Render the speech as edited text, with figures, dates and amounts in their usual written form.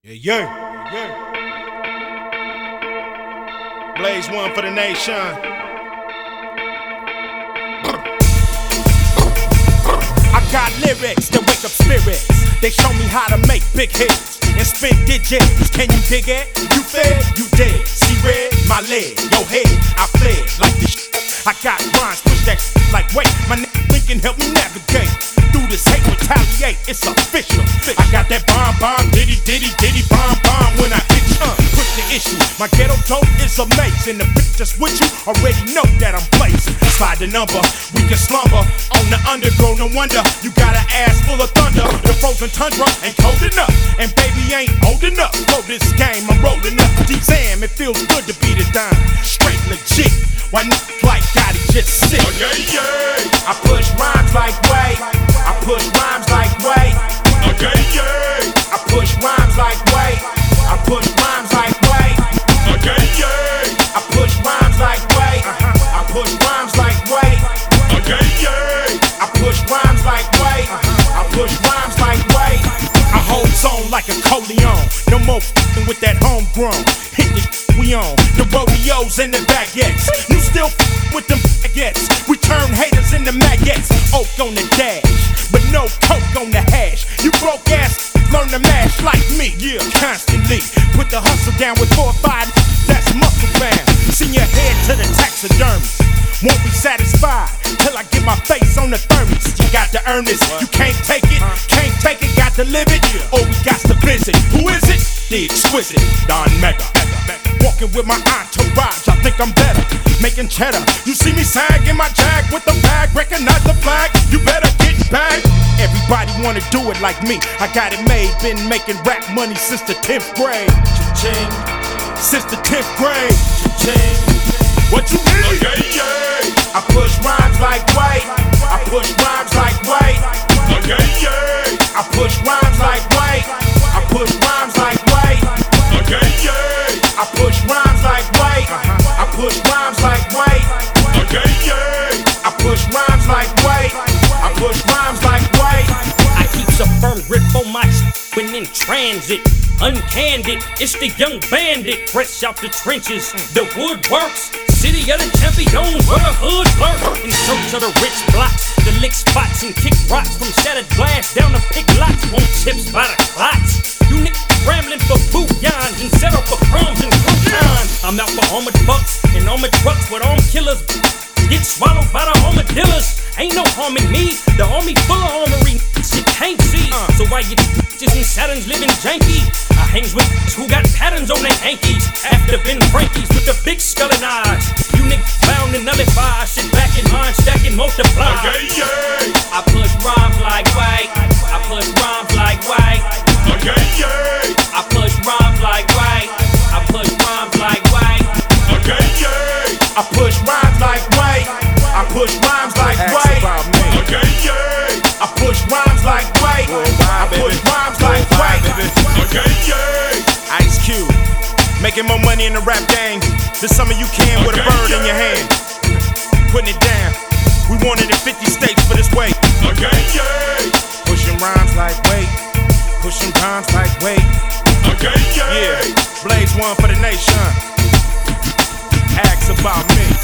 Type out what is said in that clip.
Yeah. Blaze one for the nation. I got lyrics that wake up spirits. They show me how to make big hits and spit digits. Can you dig it? You fed, you dead. See red, my leg, your head. I fled like this shit. I got rhymes, push that shit like wait. My nigga Lincoln help me navigate through this hate, retaliate. It's official. I got that bomb, diddy, bomb when I hit you. Push the issue. My ghetto dope is amazing. The bitch just with you already know that I'm blazing. Slide the number, we can slumber on the undergo. No wonder you got an ass full of thunder. The frozen tundra ain't cold enough, and baby ain't old enough. For this game, I'm rolling up. Damn, it feels good to be the dime. Straight legit. Why niggas like Gotti just sit? Oh, yeah. I push rhymes like way. I push rhymes like way. Oh, yeah. I push rhymes like way. I push rhymes like way. Oh, yeah. I push rhymes like way. I push rhymes like way. Oh, yeah. I push rhymes like way. I push rhymes like way. I hold zone like a Coleon. No more f***ing with that homegrown. Hit the we on the rodeos and the baguettes. You still with them baguettes. We turn haters into maggots. Oak on the dash, but no coke on the hash. You broke ass, learn to mash like me. Yeah, constantly put the hustle down with 4 or 5. That's muscle man. Send your head to the taxidermy. Won't be satisfied till I get my face on the 30s. You got to earn this. You can't take it, got to live it. Or we got to visit. Who is it? The exquisite Don Mega. Walking with my entourage, I think I'm better. Making cheddar. You see me sag in my jag with the bag. Recognize the flag. You better get back. Everybody wanna do it like me. I got it made. Been making rap money since the 10th grade. Cha-ching. Since the 10th grade. Cha-ching. What you need? Oh, yeah. I push rhymes like way. I push rhymes like way. Oh, yeah. I push rhymes like way. I push rhymes like way. Oh, yeah. I push rhymes like way. I push rhymes like way. Oh, yeah. I push rhymes like way. I push rhymes like way. I keep a firm grip on my when in transit. Uncandid, it's the young bandit, fresh out the trenches. The woodworks, city of the champions, where the hood lurk. In search of the rich blocks, the lick spots and kick rocks from shattered glass down the pig lots. Want chips by the clots. You niggas scrambling for bouillons and set up for crumbs and croutons. I'm out for armored bucks and armored trucks with armed killers. Get swallowed by the armadillos. Ain't no harming me. The army full of armory. Shit can't see. So why you just in Saturns living janky? I hangs with who got patterns on their hankies. After Ben Frankies with the big skull and eyes. You niggas bound and nullify. Shit back in mind, stacking, multiply. Oh, yeah. I push rhymes like way. I push rhymes like way. Oh, yeah. I push rhymes like way. I push rhymes like way. Oh, yeah. I push rhymes like way. I push rhymes like way. Oh, yeah. I push rhymes like way. I push rhymes like way. Oh, yeah. Ice Cube, making more money in the rap game than some of you can with a bird in your hand. Putting it down. We want it in 50 states for this way. Oh, yeah. Pushing rhymes like weight. Pushing rhymes like weight. Oh, yeah. Yeah, Blaze one for the nation. Ask about me.